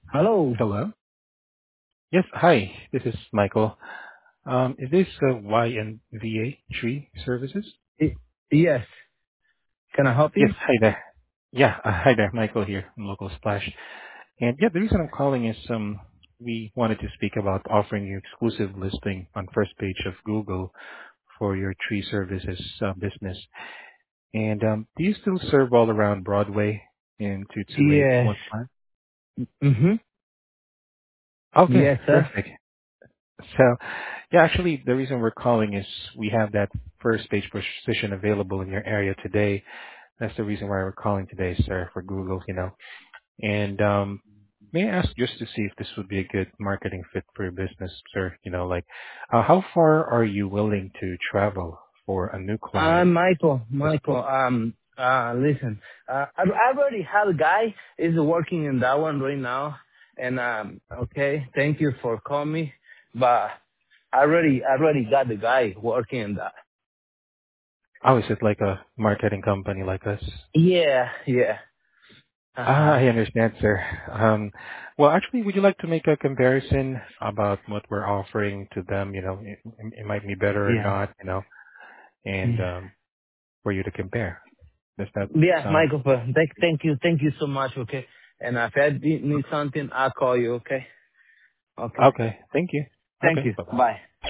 Hello. Hello. Yes, hi. This is Michael. Is this YNVA Tree Services? Y- Yes. Can I help Yes, you? hi there. Yeah, hi there. Michael here from Local Splash. And yeah, the reason I'm calling is we wanted to speak about offering you exclusive listing on first page of Google for your tree services business. And do you still serve all around Broadway in Yes. 22815? Mm-hmm. Okay, Yes, sir. perfect. So, yeah, actually, the reason we're calling is we have that first page position available in your area today. That's the reason why we're calling today, sir, for Google. And may I ask just to see if this would be a good marketing fit for your business, sir? How far are you willing to travel for a new client? Michael, listen, I already have a guy is working in that one right now. And, okay, thank you for calling me, but I already got the guy working in that. Oh, is it like a marketing company like us? Yeah, yeah. Ah, Uh-huh. I understand, sir. Well, actually, would you like to make a comparison about what we're offering to them? It might be better or Yeah. not, and Yeah. for you to compare. Does that Yeah, sound Michael, thank you so much, okay? And if I need something, I'll call you, okay? Okay. okay? Thank you. Thank Okay, you. bye-bye. Bye.